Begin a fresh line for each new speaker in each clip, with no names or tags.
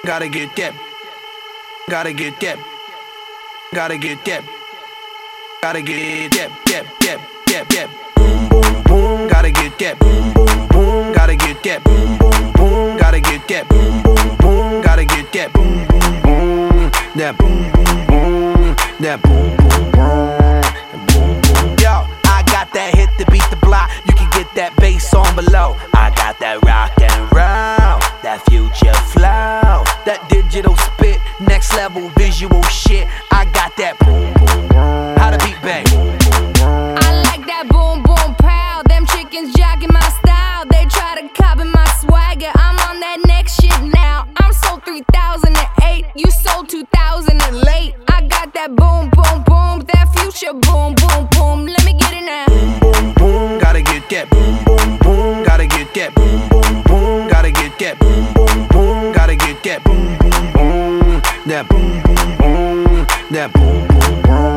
Gotta get that. Gotta get that. Gotta get that. Gotta get that. Boom, boom, boom. Gotta get that. Boom, boom, boom. Gotta get that. Boom, boom, boom. Gotta get that. Boom, boom, boom. Gotta get that. Boom, boom, boom. That boom, boom, boom. That boom, boom, boom. Yo, I got that hit to beat the block. You can get that bass on below. I got that rock and roll, that future flow, that digital spit, next level visual shit. I got that boom, boom, boom. How to beat bang.
I like that boom, boom, pow. Them chickens jacking my style. They try to copy my swagger. I'm on that next shit now. I'm sold 3008. You sold 2000 and late. I got that boom, boom, boom. That future boom, boom, boom. Let me get it now.
Boom, boom, boom. Gotta get that. Boom, boom, boom. Gotta get that. Boom, boom, boom. Gotta get that. Boom, boom, boom. Gotta get that. Boom, boom, boom. That boom, boom, boom. That boom, boom,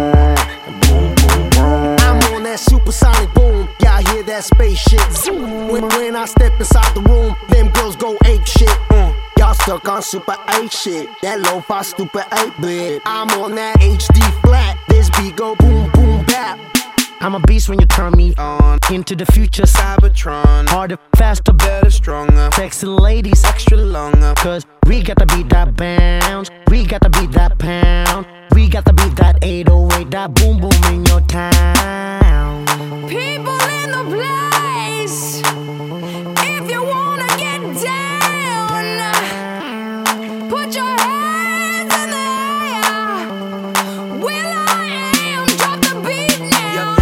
boom.
I'm on that supersonic boom. Y'all hear that spaceship zoom. When I step inside the room, them girls go ape shit. Y'all stuck on super 8 shit. That lo-fi stupid 8-bit. I'm on that HD flat. This beat go boom, boom, bap. I'm a beast when you turn me on. Into the future, Cybertron. Harder, faster, better, stronger. Sexy ladies, extra longer. Cause we got to beat that bounce. We got to beat that pound. We got to beat that 808, that boom boom in your town.
People in the place, if you wanna get down, put your hands in the air. Will I am, drop the beat now.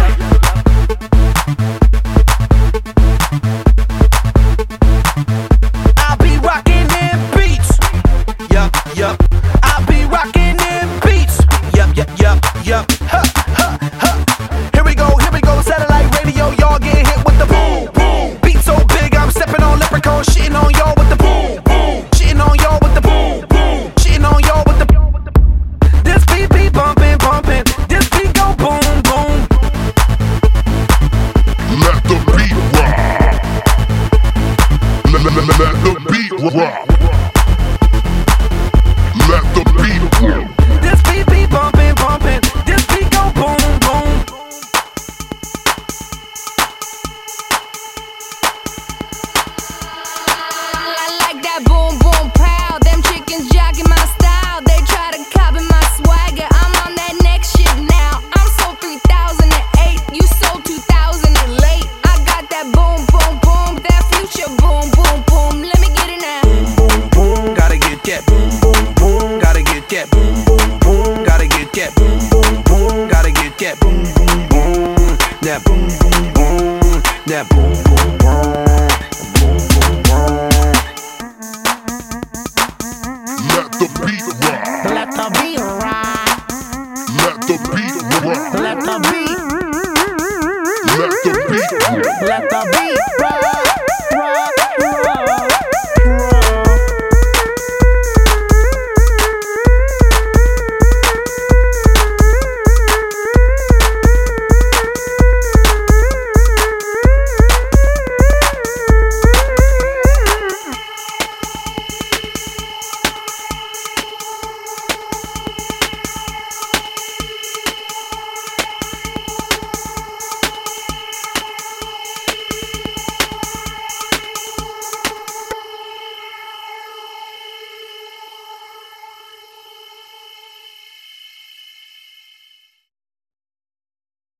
I'll be rocking them beats. Yup. I'll be rocking them beats. Yup. Ha. Here we go. Satellite radio, y'all get hit with the boom, boom. Beat so big, I'm stepping on leprechaun, shitting on y'all with the boom, boom. Shitting on y'all with the boom, boom. Shitting on y'all with the. This beat be bumping. This beat go boom, boom.
Let the beat rock. Let the beat rock. Let the beat rock.
This beat be bumping. This beat go boom, boom.
I like that boom, boom, pow. Them chickens jacking my style. They try to copy my swagger. I'm on that next shit now. I'm sold 3008. You sold 2000 and late. I got that boom, boom, boom. That future boom, boom, boom. Let me get it now.
Boom, boom, gotta get that. Boom, boom, boom, gotta get that. Boom, boom, boom, gotta get that. Boom, boom, boom, gotta get that. Boom, boom, boom, that boom, boom, boom, that boom, boom, boom.
Let the beat rock.
Let the beat rock.
Let the beat rock.
Let the beat.
Let the beat rock.
Let the beat rock.